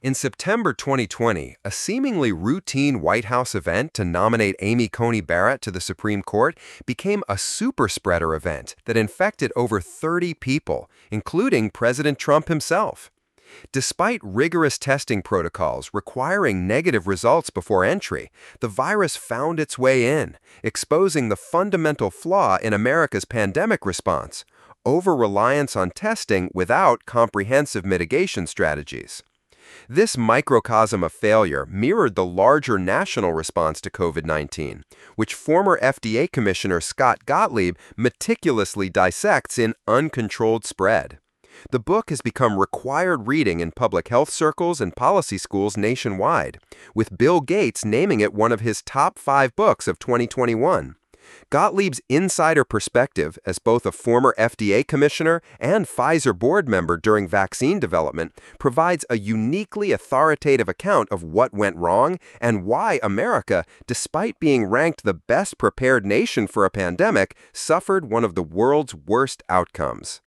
In September 2020, a seemingly routine White House event to nominate Amy Coney Barrett to the Supreme Court became a super spreader event that infected over 30 people, including President Trump himself. Despite rigorous testing protocols requiring negative results before entry, the virus found its way in, exposing the fundamental flaw in America's pandemic response: over-reliance on testing without comprehensive mitigation strategies. This microcosm of failure mirrored the larger national response to COVID-19, which former FDA Commissioner Scott Gottlieb meticulously dissects in Uncontrolled Spread. The book has become required reading in public health circles and policy schools nationwide, with Bill Gates naming it one of his top 5 books of 2021. Gottlieb's insider perspective as both a former FDA commissioner and Pfizer board member during vaccine development provides a uniquely authoritative account of what went wrong and why America, despite being ranked the best prepared nation for a pandemic, suffered one of the world's worst outcomes.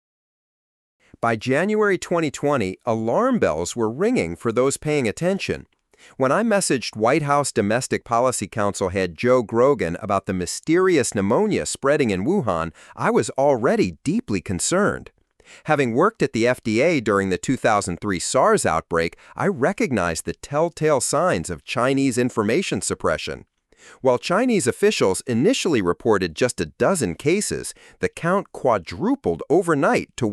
By January 2020, alarm bells were ringing for those paying attention. When I messaged White House Domestic Policy Council head Joe Grogan about the mysterious pneumonia spreading in Wuhan, I was already deeply concerned. Having worked at the FDA during the 2003 SARS outbreak, I recognized the telltale signs of Chinese information suppression. While Chinese officials initially reported just a dozen cases, the count quadrupled overnight to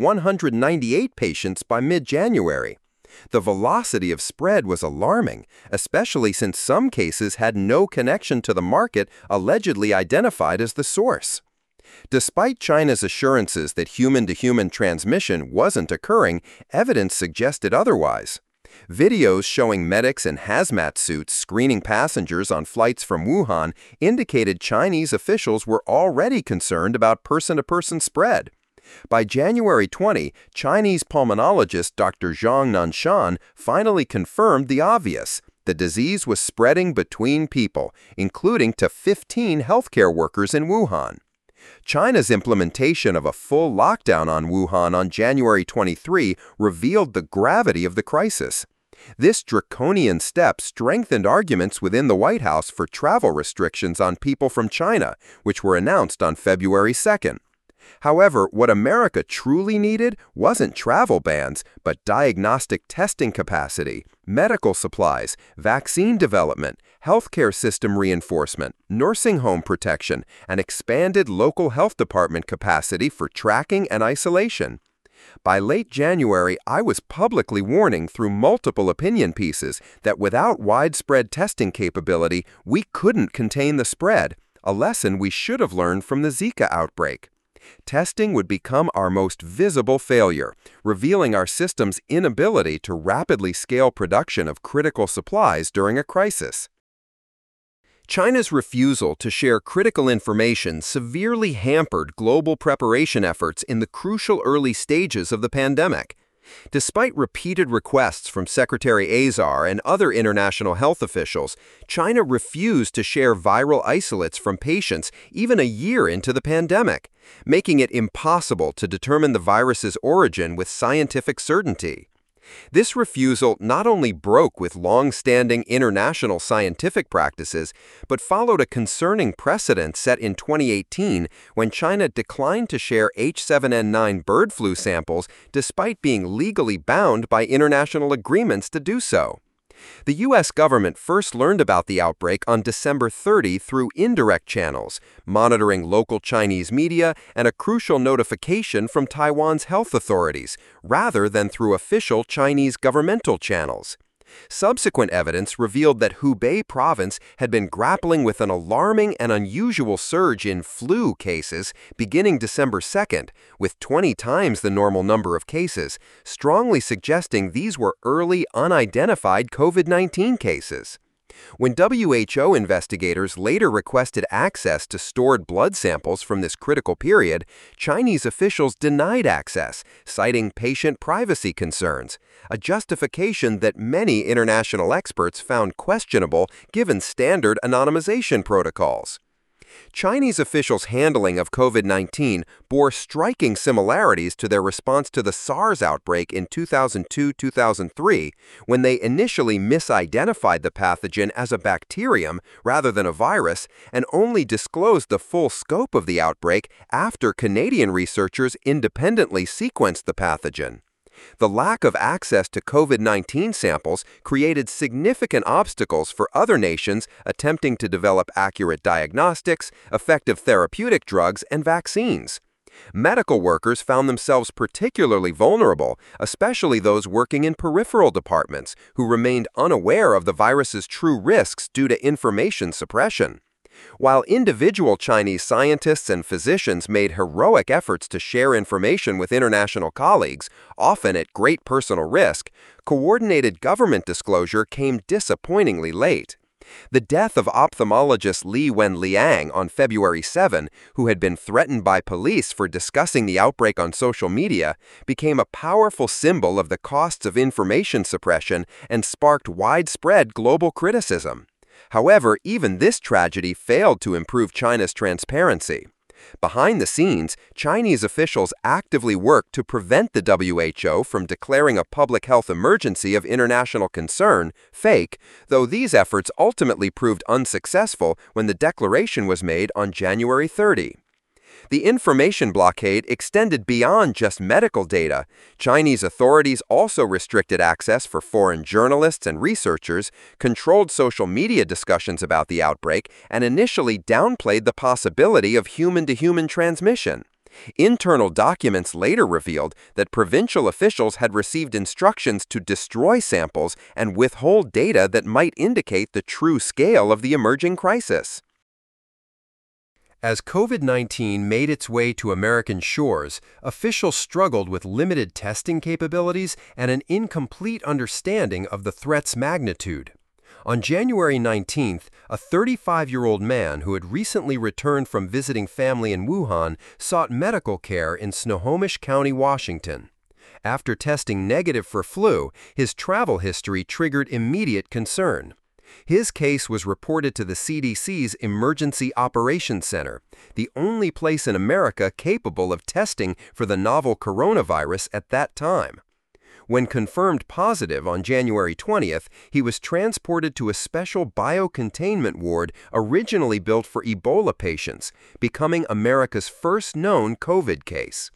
198 patients by mid-January. The velocity of spread was alarming, especially since some cases had no connection to the market allegedly identified as the source. Despite China's assurances that human-to-human transmission wasn't occurring, evidence suggested otherwise. Videos showing medics in hazmat suits screening passengers on flights from Wuhan indicated Chinese officials were already concerned about person-to-person spread. By January 20, Chinese pulmonologist Dr. Zhang Nanshan finally confirmed the obvious: the disease was spreading between people, including to 15 healthcare workers in Wuhan. China's implementation of a full lockdown on Wuhan on January 23 revealed the gravity of the crisis. This draconian step strengthened arguments within the White House for travel restrictions on people from China, which were announced on February 2nd. However, what America truly needed wasn't travel bans, but diagnostic testing capacity, medical supplies, vaccine development, healthcare system reinforcement, nursing home protection, and expanded local health department capacity for tracking and isolation. By late January, I was publicly warning through multiple opinion pieces that without widespread testing capability, we couldn't contain the spread, a lesson we should have learned from the Zika outbreak. Testing would become our most visible failure, revealing our system's inability to rapidly scale production of critical supplies during a crisis. China's refusal to share critical information severely hampered global preparation efforts in the crucial early stages of the pandemic. Despite repeated requests from Secretary Azar and other international health officials, China refused to share viral isolates from patients even a year into the pandemic, making it impossible to determine the virus's origin with scientific certainty. This refusal not only broke with long-standing international scientific practices, but followed a concerning precedent set in 2018 when China declined to share H7N9 bird flu samples despite being legally bound by international agreements to do so. The U.S. government first learned about the outbreak on December 30 through indirect channels, monitoring local Chinese media and a crucial notification from Taiwan's health authorities, rather than through official Chinese governmental channels. Subsequent evidence revealed that Hubei province had been grappling with an alarming and unusual surge in flu cases beginning December 2nd, with 20 times the normal number of cases, strongly suggesting these were early, unidentified COVID-19 cases. When WHO investigators later requested access to stored blood samples from this critical period, Chinese officials denied access, citing patient privacy concerns, a justification that many international experts found questionable given standard anonymization protocols. Chinese officials' handling of COVID-19 bore striking similarities to their response to the SARS outbreak in 2002-2003, when they initially misidentified the pathogen as a bacterium rather than a virus and only disclosed the full scope of the outbreak after Canadian researchers independently sequenced the pathogen. The lack of access to COVID-19 samples created significant obstacles for other nations attempting to develop accurate diagnostics, effective therapeutic drugs, and vaccines. Medical workers found themselves particularly vulnerable, especially those working in peripheral departments, who remained unaware of the virus's true risks due to information suppression. While individual Chinese scientists and physicians made heroic efforts to share information with international colleagues, often at great personal risk, coordinated government disclosure came disappointingly late. The death of ophthalmologist Li Wenliang on February 7, who had been threatened by police for discussing the outbreak on social media, became a powerful symbol of the costs of information suppression and sparked widespread global criticism. However, even this tragedy failed to improve China's transparency. Behind the scenes, Chinese officials actively worked to prevent the WHO from declaring a public health emergency of international concern, fake, though these efforts ultimately proved unsuccessful when the declaration was made on January 30. The information blockade extended beyond just medical data. Chinese authorities also restricted access for foreign journalists and researchers, controlled social media discussions about the outbreak, and initially downplayed the possibility of human-to-human transmission. Internal documents later revealed that provincial officials had received instructions to destroy samples and withhold data that might indicate the true scale of the emerging crisis. As COVID-19 made its way to American shores, officials struggled with limited testing capabilities and an incomplete understanding of the threat's magnitude. On January 19th, a 35-year-old man who had recently returned from visiting family in Wuhan sought medical care in Snohomish County, Washington. After testing negative for flu, his travel history triggered immediate concern. His case was reported to the CDC's Emergency Operations Center, the only place in America capable of testing for the novel coronavirus at that time. When confirmed positive on January 20th, he was transported to a special biocontainment ward originally built for Ebola patients, becoming America's first known COVID case.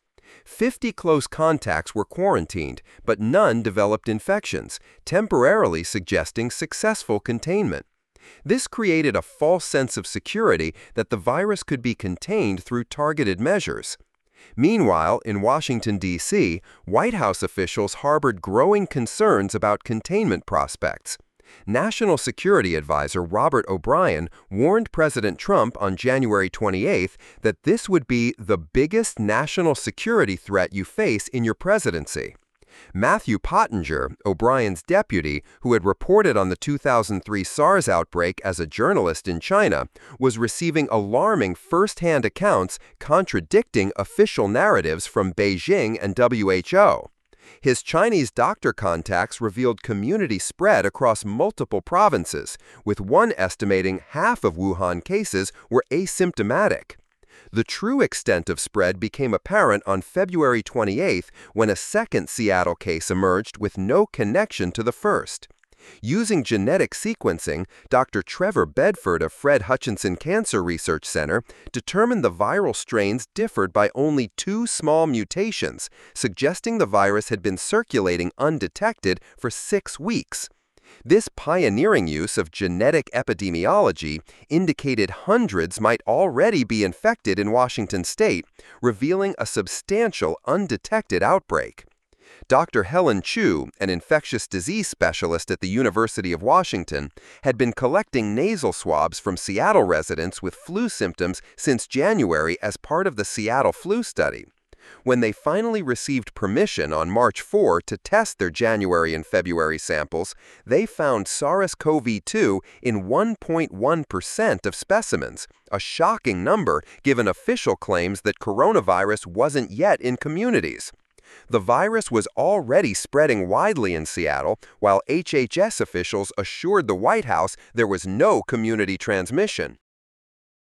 50 close contacts were quarantined, but none developed infections, temporarily suggesting successful containment. This created a false sense of security that the virus could be contained through targeted measures. Meanwhile, in Washington, D.C., White House officials harbored growing concerns about containment prospects. National Security Advisor Robert O'Brien warned President Trump on January 28 that this would be the biggest national security threat you face in your presidency. Matthew Pottinger, O'Brien's deputy, who had reported on the 2003 SARS outbreak as a journalist in China, was receiving alarming first-hand accounts contradicting official narratives from Beijing and WHO. His Chinese doctor contacts revealed community spread across multiple provinces, with one estimating half of Wuhan cases were asymptomatic. The true extent of spread became apparent on February 28 when a second Seattle case emerged with no connection to the first. Using genetic sequencing, Dr. Trevor Bedford of Fred Hutchinson Cancer Research Center determined the viral strains differed by only 2 small mutations, suggesting the virus had been circulating undetected for 6 weeks. This pioneering use of genetic epidemiology indicated hundreds might already be infected in Washington state, revealing a substantial undetected outbreak. Dr. Helen Chu, an infectious disease specialist at the University of Washington, had been collecting nasal swabs from Seattle residents with flu symptoms since January as part of the Seattle flu study. When they finally received permission on March 4 to test their January and February samples, they found SARS-CoV-2 in 1.1% of specimens, a shocking number given official claims that coronavirus wasn't yet in communities. The virus was already spreading widely in Seattle, while HHS officials assured the White House there was no community transmission.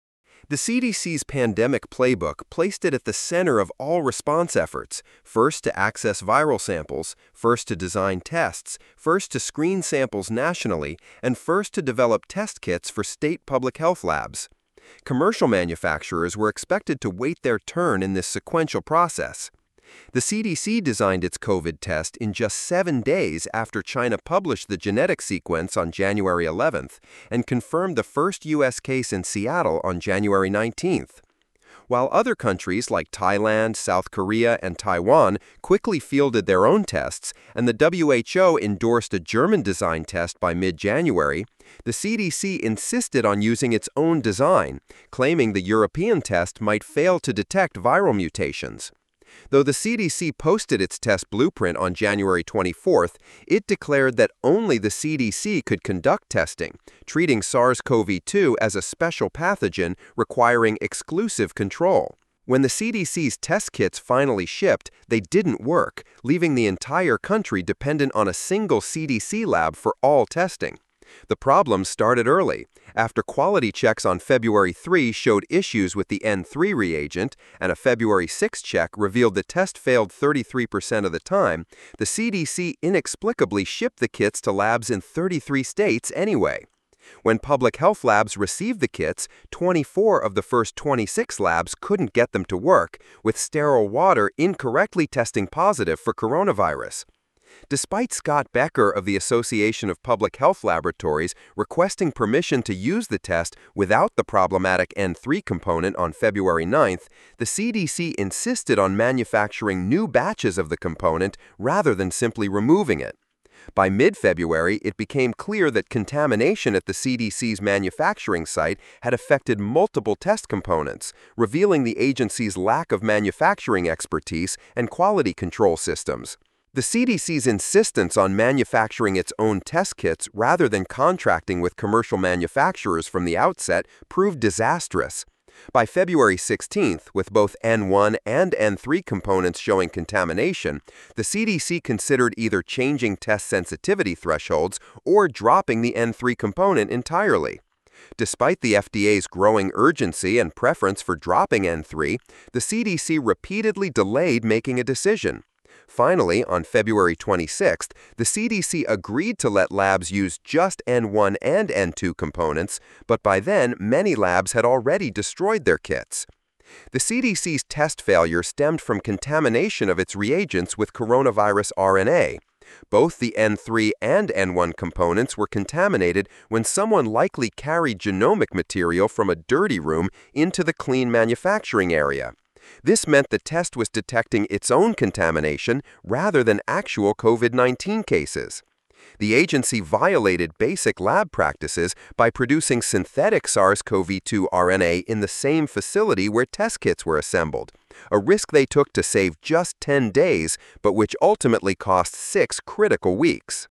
The CDC's pandemic playbook placed it at the center of all response efforts, first to access viral samples, first to design tests, first to screen samples nationally, and first to develop test kits for state public health labs. Commercial manufacturers were expected to wait their turn in this sequential process. The CDC designed its COVID test in just 7 days after China published the genetic sequence on January 11th and confirmed the first U.S. case in Seattle on January 19th. While other countries like Thailand, South Korea, and Taiwan quickly fielded their own tests, and the WHO endorsed a German-designed test by mid-January, the CDC insisted on using its own design, claiming the European test might fail to detect viral mutations. Though the CDC posted its test blueprint on January 24th, it declared that only the CDC could conduct testing, treating SARS-CoV-2 as a special pathogen requiring exclusive control. When the CDC's test kits finally shipped, they didn't work, leaving the entire country dependent on a single CDC lab for all testing. The problem started early. After quality checks on February 3 showed issues with the N3 reagent, and a February 6 check revealed the test failed 33% of the time, the CDC inexplicably shipped the kits to labs in 33 states anyway. When public health labs received the kits, 24 of the first 26 labs couldn't get them to work, with sterile water incorrectly testing positive for coronavirus. Despite Scott Becker of the Association of Public Health Laboratories requesting permission to use the test without the problematic N3 component on February 9th, the CDC insisted on manufacturing new batches of the component rather than simply removing it. By mid-February, it became clear that contamination at the CDC's manufacturing site had affected multiple test components, revealing the agency's lack of manufacturing expertise and quality control systems. The CDC's insistence on manufacturing its own test kits rather than contracting with commercial manufacturers from the outset proved disastrous. By February 16th, with both N1 and N3 components showing contamination, the CDC considered either changing test sensitivity thresholds or dropping the N3 component entirely. Despite the FDA's growing urgency and preference for dropping N3, the CDC repeatedly delayed making a decision. Finally, on February 26th, the CDC agreed to let labs use just N1 and N2 components, but by then, many labs had already destroyed their kits. The CDC's test failure stemmed from contamination of its reagents with coronavirus RNA. Both the N3 and N1 components were contaminated when someone likely carried genomic material from a dirty room into the clean manufacturing area. This meant the test was detecting its own contamination rather than actual COVID-19 cases. The agency violated basic lab practices by producing synthetic SARS-CoV-2 RNA in the same facility where test kits were assembled, a risk they took to save just 10 days, but which ultimately cost 6 critical weeks.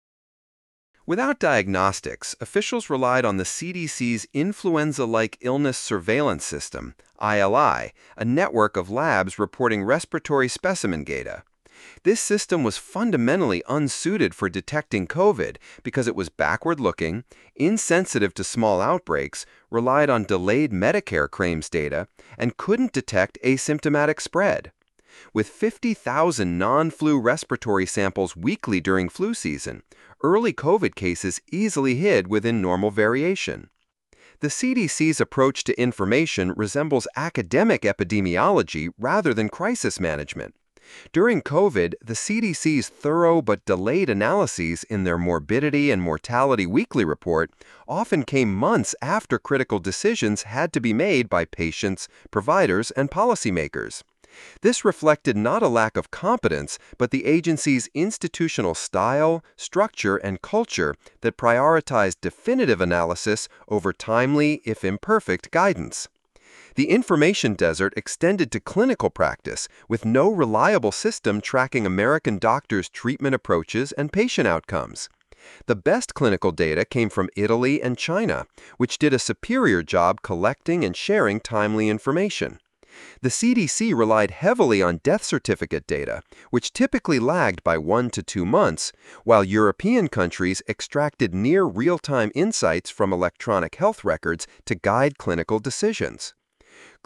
Without diagnostics, officials relied on the CDC's Influenza-like Illness Surveillance System, ILI, a network of labs reporting respiratory specimen data. This system was fundamentally unsuited for detecting COVID because it was backward-looking, insensitive to small outbreaks, relied on delayed Medicare claims data, and couldn't detect asymptomatic spread. With 50,000 non-flu respiratory samples weekly during flu season, early COVID cases easily hid within normal variation. The CDC's approach to information resembles academic epidemiology rather than crisis management. During COVID, the CDC's thorough but delayed analyses in their Morbidity and Mortality Weekly Report often came months after critical decisions had to be made by patients, providers, and policymakers. This reflected not a lack of competence, but the agency's institutional style, structure, and culture that prioritized definitive analysis over timely, if imperfect, guidance. The information desert extended to clinical practice, with no reliable system tracking American doctors' treatment approaches and patient outcomes. The best clinical data came from Italy and China, which did a superior job collecting and sharing timely information. The CDC relied heavily on death certificate data, which typically lagged by 1 to 2 months, while European countries extracted near real-time insights from electronic health records to guide clinical decisions.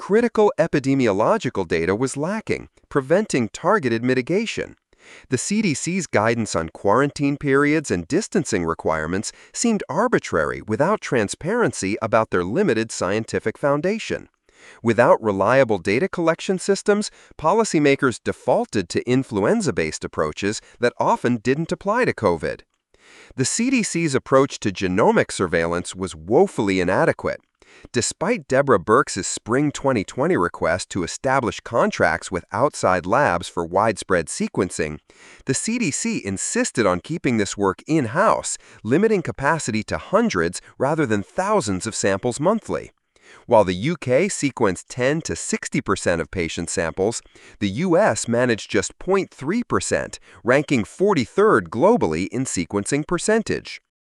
critical epidemiological data was lacking, preventing targeted mitigation. The CDC's guidance on quarantine periods and distancing requirements seemed arbitrary without transparency about their limited scientific foundation. Without reliable data collection systems, policymakers defaulted to influenza-based approaches that often didn't apply to COVID. The CDC's approach to genomic surveillance was woefully inadequate. Despite Deborah Birx's spring 2020 request to establish contracts with outside labs for widespread sequencing, the CDC insisted on keeping this work in-house, limiting capacity to hundreds rather than thousands of samples monthly. While the UK sequenced 10 to 60% of patient samples, the US managed just 0.3%, ranking 43rd globally in sequencing percentage.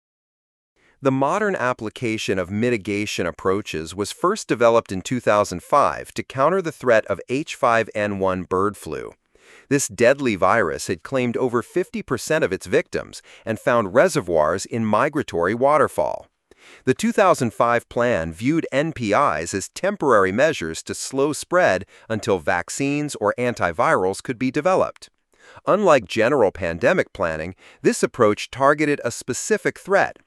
The modern application of mitigation approaches was first developed in 2005 to counter the threat of H5N1 bird flu. This deadly virus had claimed over 50% of its victims and found reservoirs in migratory waterfall. The 2005 plan viewed NPIs as temporary measures to slow spread until vaccines or antivirals could be developed. Unlike general pandemic planning, this approach targeted a specific threat,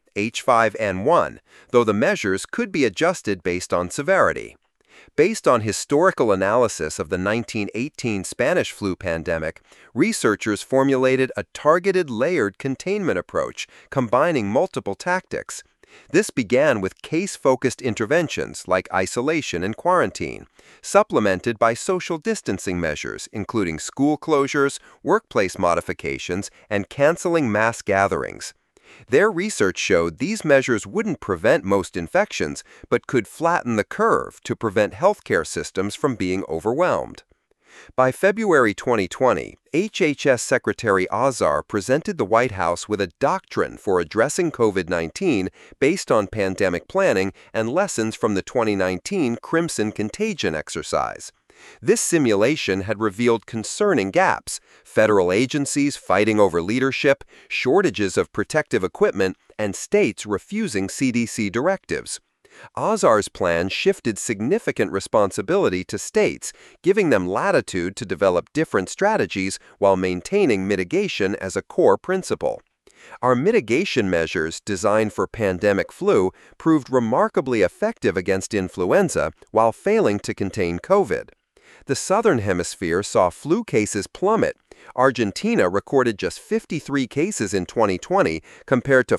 H5N1, though the measures could be adjusted based on severity. Based on historical analysis of the 1918 Spanish flu pandemic, researchers formulated a targeted layered containment approach combining multiple tactics. This began with case-focused interventions like isolation and quarantine, supplemented by social distancing measures including school closures, workplace modifications, and canceling mass gatherings. Their research showed these measures wouldn't prevent most infections, but could flatten the curve to prevent healthcare systems from being overwhelmed. By February 2020, HHS Secretary Azar presented the White House with a doctrine for addressing COVID-19 based on pandemic planning and lessons from the 2019 Crimson Contagion exercise. This simulation had revealed concerning gaps: federal agencies fighting over leadership, shortages of protective equipment, and states refusing CDC directives. Azar's plan shifted significant responsibility to states, giving them latitude to develop different strategies while maintaining mitigation as a core principle. Our mitigation measures designed for pandemic flu proved remarkably effective against influenza while failing to contain COVID. The Southern Hemisphere saw flu cases plummet. Argentina recorded just 53 cases in 2020 compared to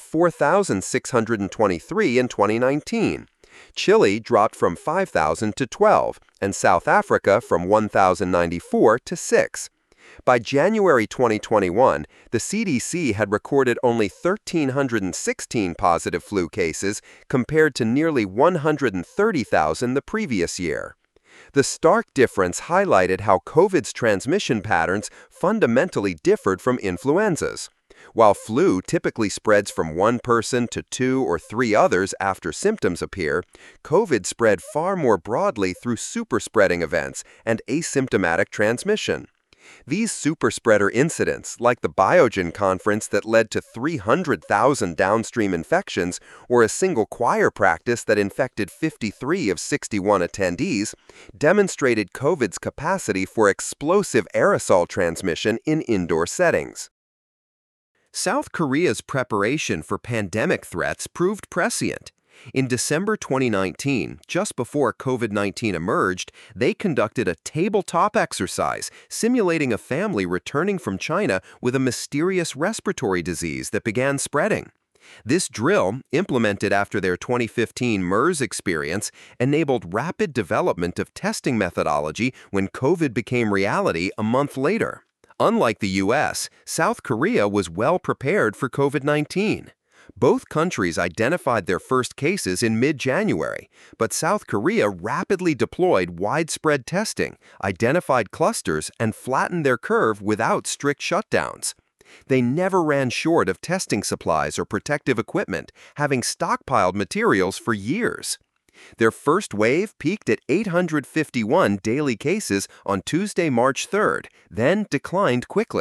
4,623 in 2019. Chile dropped from 5,000 to 12, and South Africa from 1,094 to 6. By January 2021, the CDC had recorded only 1,316 positive flu cases compared to nearly 130,000 the previous year. The stark difference highlighted how COVID's transmission patterns fundamentally differed from influenzas. While flu typically spreads from one person to 2 or 3 others after symptoms appear, COVID spread far more broadly through superspreading events and asymptomatic transmission. These superspreader incidents, like the Biogen conference that led to 300,000 downstream infections, or a single choir practice that infected 53 of 61 attendees, demonstrated COVID's capacity for explosive aerosol transmission in indoor settings. South Korea's preparation for pandemic threats proved prescient. In December 2019, just before COVID-19 emerged, they conducted a tabletop exercise simulating a family returning from China with a mysterious respiratory disease that began spreading. This drill, implemented after their 2015 MERS experience, enabled rapid development of testing methodology when COVID became reality a month later. Unlike the US, South Korea was well prepared for COVID-19. Both countries identified their first cases in mid-January, but South Korea rapidly deployed widespread testing, identified clusters, and flattened their curve without strict shutdowns. They never ran short of testing supplies or protective equipment, having stockpiled materials for years. Their first wave peaked at 851 daily cases on Tuesday, March 3rd, then declined quickly.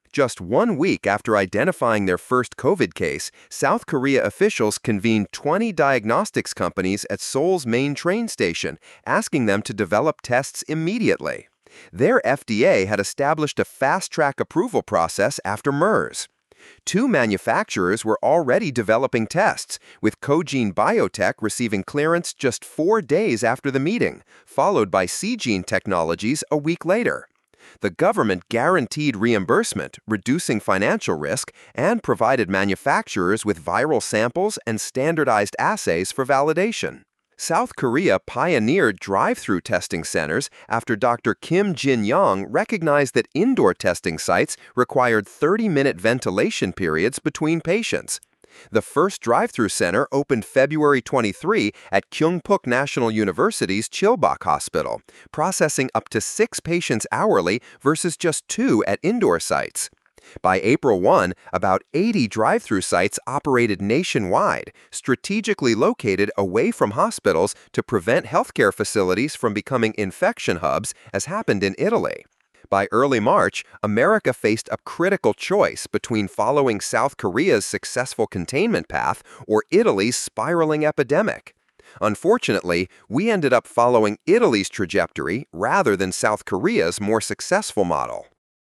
Just 1 week after identifying their first COVID case, South Korea officials convened 20 diagnostics companies at Seoul's main train station, asking them to develop tests immediately. Their FDA had established a fast-track approval process after MERS. Two manufacturers were already developing tests, with Kogene Biotech receiving clearance just 4 days after the meeting, followed by Seegene Technologies a week later. The government guaranteed reimbursement, reducing financial risk, and provided manufacturers with viral samples and standardized assays for validation. South Korea pioneered drive-through testing centers after Dr. Kim Jin-young recognized that indoor testing sites required 30-minute ventilation periods between patients. The first drive-through center opened February 23 at Kyungpook National University's Chilbok Hospital, processing up to 6 patients hourly versus just 2 at indoor sites. By April 1, about 80 drive-through sites operated nationwide, strategically located away from hospitals to prevent healthcare facilities from becoming infection hubs, as happened in Italy. By early March, America faced a critical choice between following South Korea's successful containment path or Italy's spiraling epidemic. Unfortunately, we ended up following Italy's trajectory rather than South Korea's more successful model.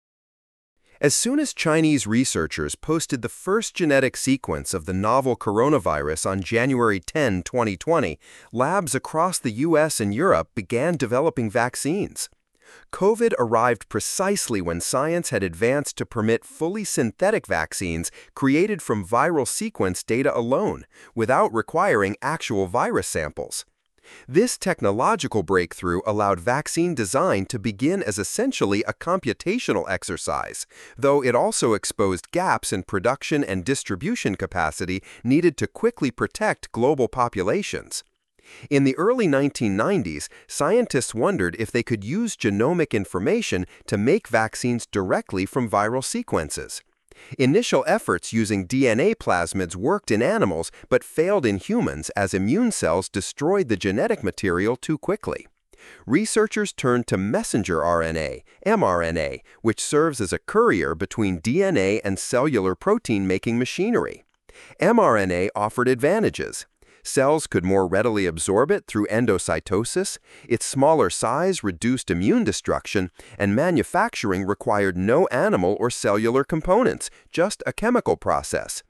As soon as Chinese researchers posted the first genetic sequence of the novel coronavirus on January 10, 2020, labs across the US and Europe began developing vaccines. COVID arrived precisely when science had advanced to permit fully synthetic vaccines created from viral sequence data alone, without requiring actual virus samples. This technological breakthrough allowed vaccine design to begin as essentially a computational exercise, though it also exposed gaps in production and distribution capacity needed to quickly protect global populations. In the early 1990s, scientists wondered if they could use genomic information to make vaccines directly from viral sequences. Initial efforts using DNA plasmids worked in animals but failed in humans as immune cells destroyed the genetic material too quickly. Researchers turned to messenger RNA, mRNA, which serves as a courier between DNA and cellular protein-making machinery. mRNA offered advantages. Cells could more readily absorb it through endocytosis, its smaller size reduced immune destruction, and manufacturing required no animal or cellular components, just a chemical process.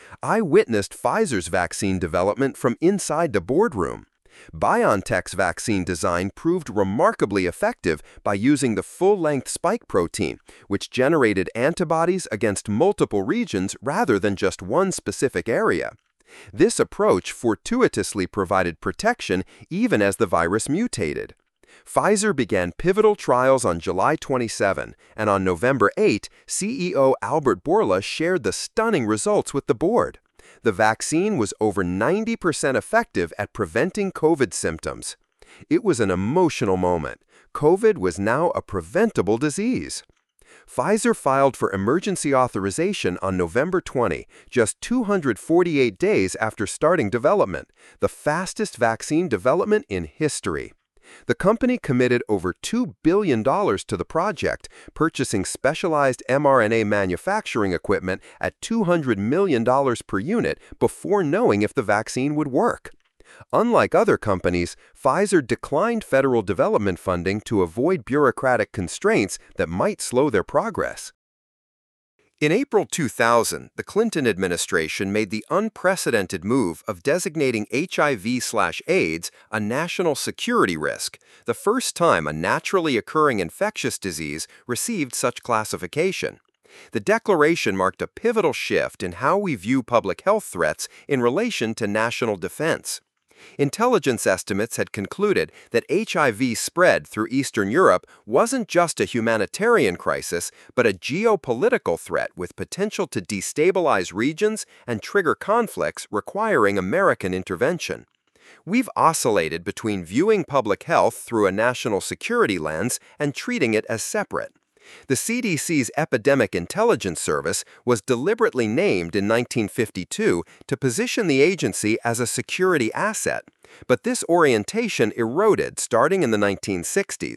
I witnessed Pfizer's vaccine development from inside the boardroom. BioNTech's vaccine design proved remarkably effective by using the full-length spike protein, which generated antibodies against multiple regions rather than just one specific area. This approach fortuitously provided protection even as the virus mutated. Pfizer began pivotal trials on July 27, and on November 8, CEO Albert Bourla shared the stunning results with the board. The vaccine was over 90% effective at preventing COVID symptoms. It was an emotional moment. COVID was now a preventable disease. Pfizer filed for emergency authorization on November 20, just 248 days after starting development, the fastest vaccine development in history. The company committed over $2 billion to the project, purchasing specialized mRNA manufacturing equipment at $200 million per unit before knowing if the vaccine would work. Unlike other companies, Pfizer declined federal development funding to avoid bureaucratic constraints that might slow their progress. In April 2000, the Clinton administration made the unprecedented move of designating HIV/AIDS a national security risk, the first time a naturally occurring infectious disease received such classification. The declaration marked a pivotal shift in how we view public health threats in relation to national defense. Intelligence estimates had concluded that HIV spread through Eastern Europe wasn't just a humanitarian crisis, but a geopolitical threat with potential to destabilize regions and trigger conflicts requiring American intervention. We've oscillated between viewing public health through a national security lens and treating it as separate. The CDC's Epidemic Intelligence Service was deliberately named in 1952 to position the agency as a security asset, but this orientation eroded starting in the 1960s.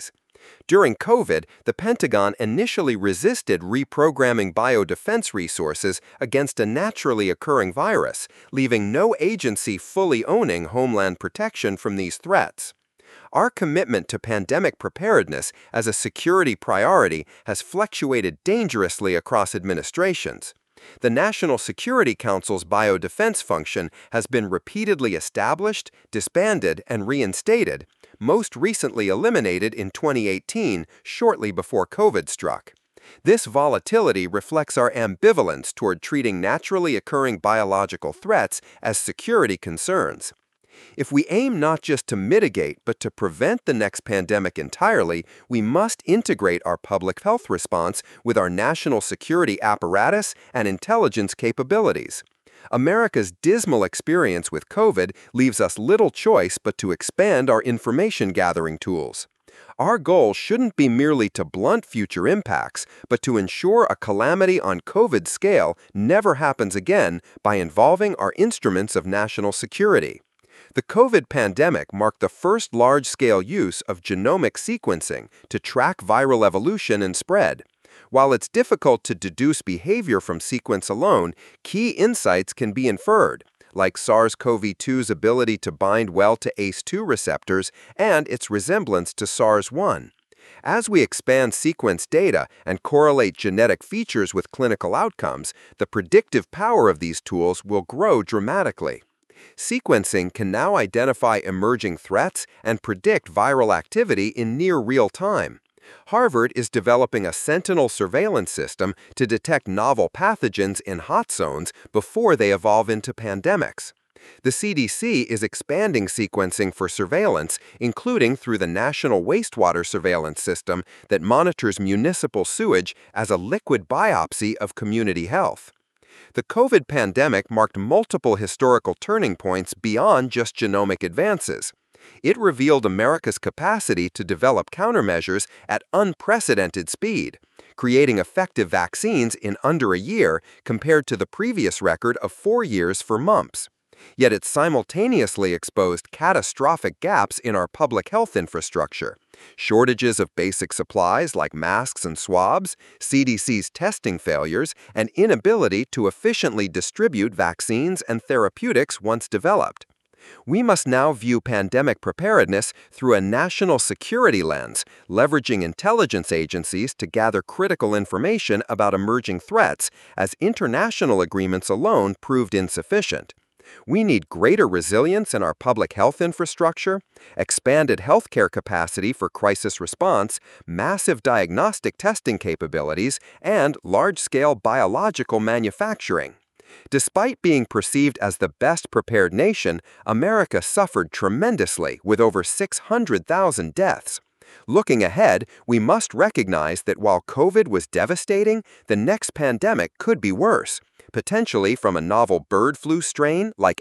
During COVID, the Pentagon initially resisted reprogramming biodefense resources against a naturally occurring virus, leaving no agency fully owning homeland protection from these threats. Our commitment to pandemic preparedness as a security priority has fluctuated dangerously across administrations. The National Security Council's biodefense function has been repeatedly established, disbanded, and reinstated, most recently eliminated in 2018, shortly before COVID struck. This volatility reflects our ambivalence toward treating naturally occurring biological threats as security concerns. If we aim not just to mitigate but to prevent the next pandemic entirely, we must integrate our public health response with our national security apparatus and intelligence capabilities. America's dismal experience with COVID leaves us little choice but to expand our information gathering tools. Our goal shouldn't be merely to blunt future impacts, but to ensure a calamity on COVID scale never happens again by involving our instruments of national security. The COVID pandemic marked the first large-scale use of genomic sequencing to track viral evolution and spread. While it's difficult to deduce behavior from sequence alone, key insights can be inferred, like SARS-CoV-2's ability to bind well to ACE2 receptors and its resemblance to SARS-1. As we expand sequence data and correlate genetic features with clinical outcomes, the predictive power of these tools will grow dramatically. Sequencing can now identify emerging threats and predict viral activity in near real time. Harvard is developing a sentinel surveillance system to detect novel pathogens in hot zones before they evolve into pandemics. The CDC is expanding sequencing for surveillance, including through the National Wastewater Surveillance System that monitors municipal sewage as a liquid biopsy of community health. The COVID pandemic marked multiple historical turning points beyond just genomic advances. It revealed America's capacity to develop countermeasures at unprecedented speed, creating effective vaccines in under a year compared to the previous record of 4 years for mumps. Yet it simultaneously exposed catastrophic gaps in our public health infrastructure. Shortages of basic supplies like masks and swabs, CDC's testing failures, and inability to efficiently distribute vaccines and therapeutics once developed. We must now view pandemic preparedness through a national security lens, leveraging intelligence agencies to gather critical information about emerging threats, as international agreements alone proved insufficient. We need greater resilience in our public health infrastructure, expanded healthcare capacity for crisis response, massive diagnostic testing capabilities, and large-scale biological manufacturing. Despite being perceived as the best-prepared nation, America suffered tremendously with over 600,000 deaths. Looking ahead, we must recognize that while COVID was devastating, the next pandemic could be worse, potentially from a novel bird flu strain like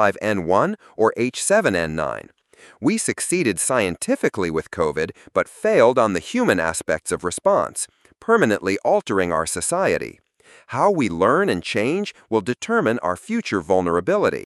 H5N1 or H7N9. We succeeded scientifically with COVID, but failed on the human aspects of response, permanently altering our society. How we learn and change will determine our future vulnerability.